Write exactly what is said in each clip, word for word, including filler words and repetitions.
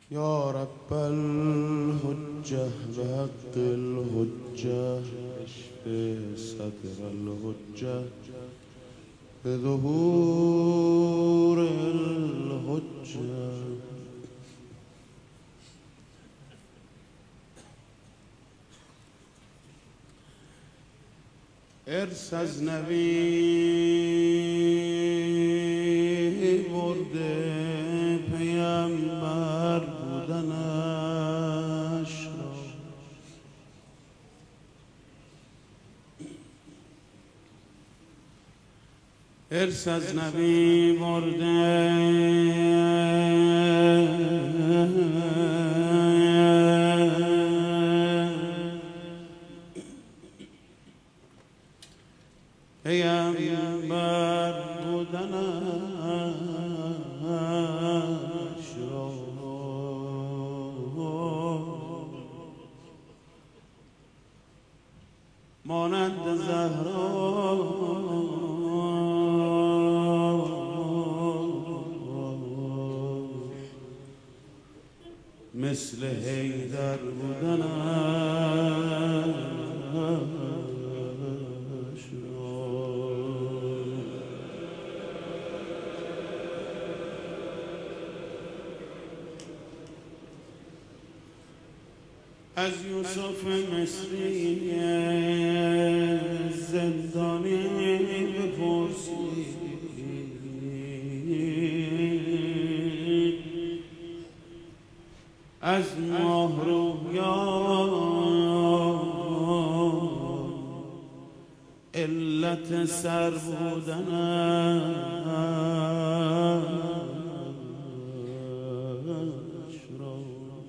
يا رب الحجة بحق الحجة اشف صدر الحجة بظهور الحجة. ارث از نبی برده پیامبر بودنش را، ارث از نبی برده پیامبر بودنش را، مانند زهرا مثل حیدر بودنش را. از یوسف مصری زندانی بپرسید از ماهرویان علت سر بودنش را.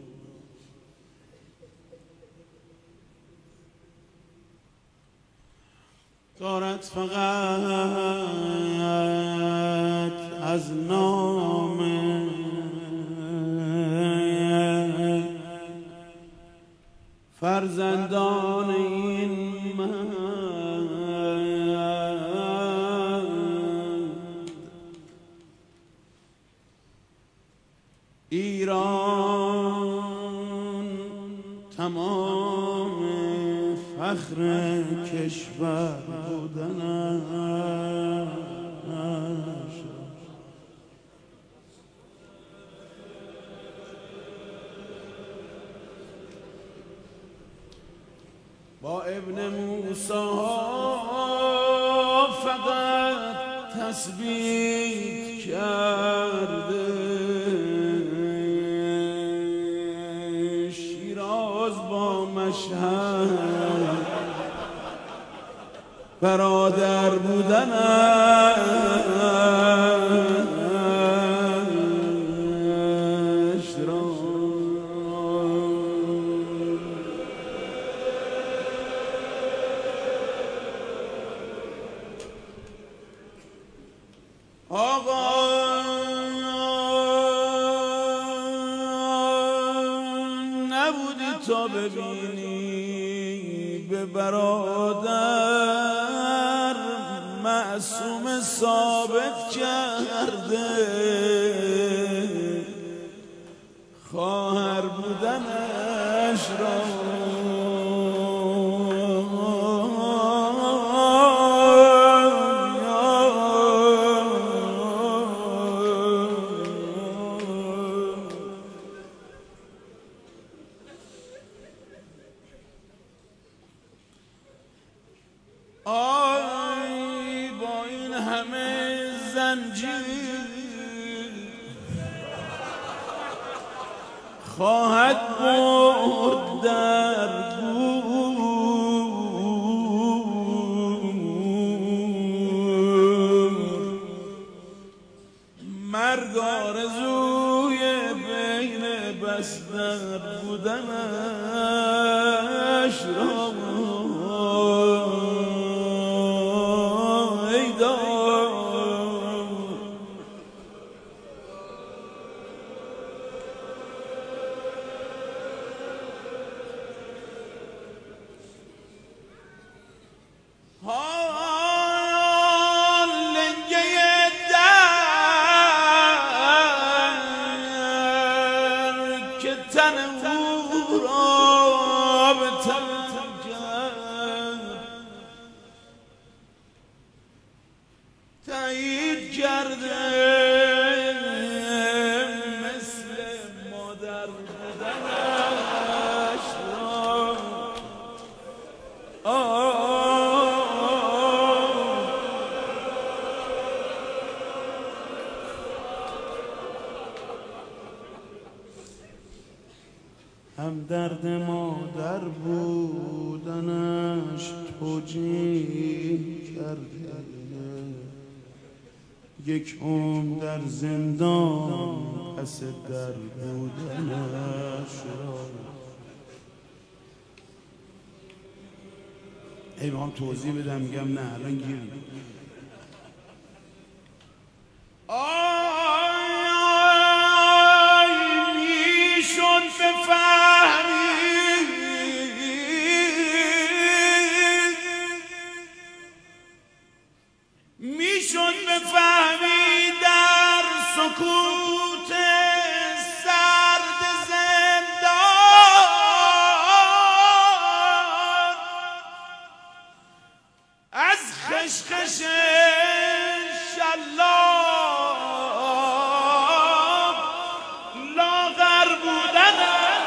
دارد فقط از نام فرزندان این مرد ایران تمام فخر کشور بودنش. با ابن موسی فقط تثبیت کرده شیراز با مشهد برادر بودنش را. آقا نبودی تا ببینی به برادر معصوم ثابت کرده خواهر بودنش را. آی با این همه زنجیر خواهد برد در گور مرگ آرزوی بین بستر بودنش را. که تن او را به تن کرد تایید کرده مثل مادر بودنش را. هم درد مادر بودنش توجیه کرده، یک عمر در زندان پس در بودنش را. ای بخوام توضیح بدم میگم نه الان گیر میشد بفهمی در سکوت سرد زندان از خشخش شلاق لاغر بودن.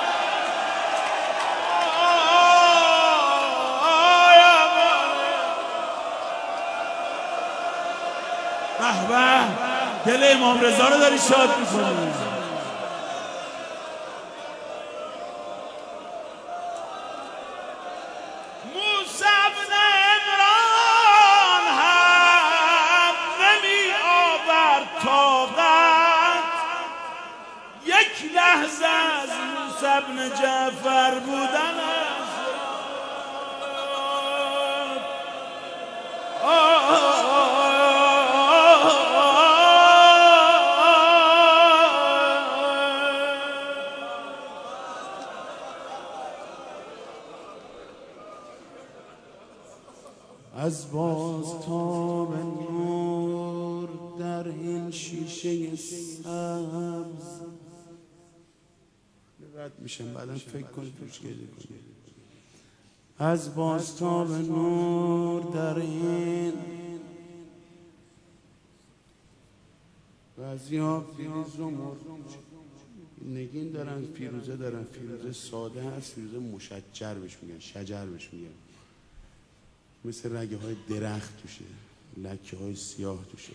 به دل امام رضا رو داری شاد میکنی. موسی بن عمران هم نمی آورد طاقت یک لحظه از موسی بن جعفر بودن. از بازتاب نور در این شیشه سبز رد میشم بعدم فکر کنید روش گریه کنید. از بازتاب نور در این بعضی‌ها فیروز و مر نگین دارن، فیروزه دارن. فیروزه ساده هست، فیروزه مشجر بهش میگن، شجر بهش میگن، مثل رگه های درخت توشه، لکه های سیاه توشه.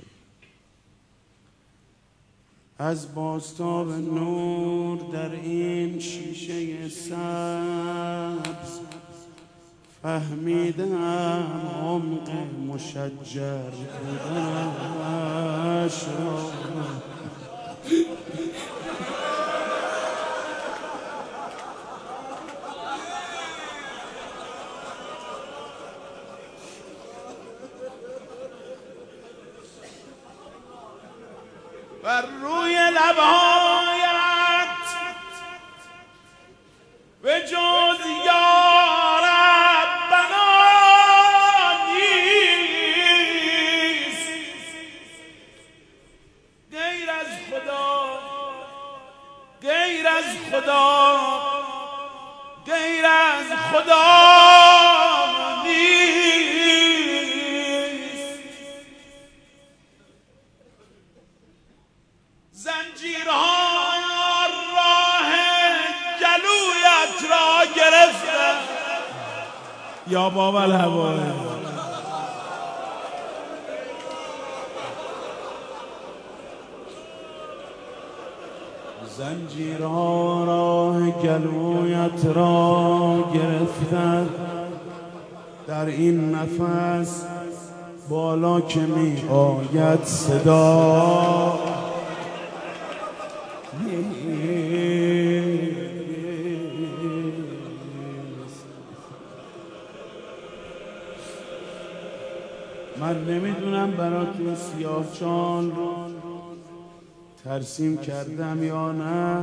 از بازتاب نور در این شیشه سبز فهمیدم عمق مشجر بودنش را. بر روی لبهایت به جز یا ربنا نیست غیر از خدا، غیر از خدا، غیر از خدا نیست. زنجیرها راه گلویت را گرفتن یا بابا الهوای. زنجیرها راه گلویت را گرفتن، در این نفس بالا که می آید صدا من نمیدونم براتون سیاه چال رو ترسیم کردم یا نه.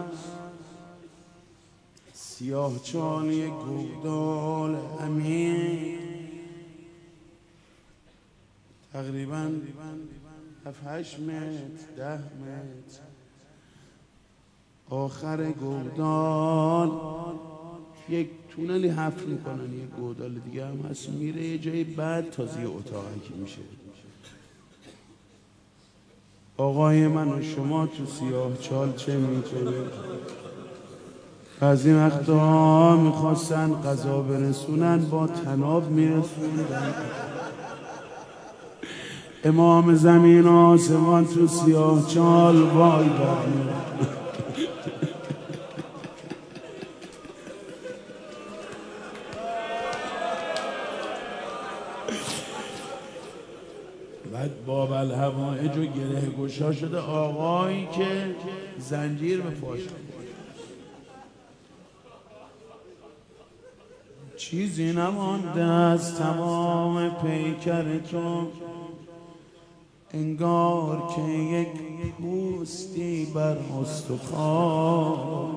سیاه چال یک گودال عمیق تقریبا هفت هشت متر ده متر آخر گودال یک تونلی حفر میکنن، یه گودال دیگه هم هست میره یه جایی بعد تازه یه اتاقکی میشه. آقای من و شما تو سیاه چال چه میکنه؟ بعضی وقتا میخواستن غذا برسونن با تناب میرسوندن. امام زمین آسمان تو سیاه چال وای برمی بعد باب الهوائج و گره گشا شده، آقایی که زنجیر به پاش چیزی نمانده از تمام پیکر تو، انگار که یک پوستی بر استخوان.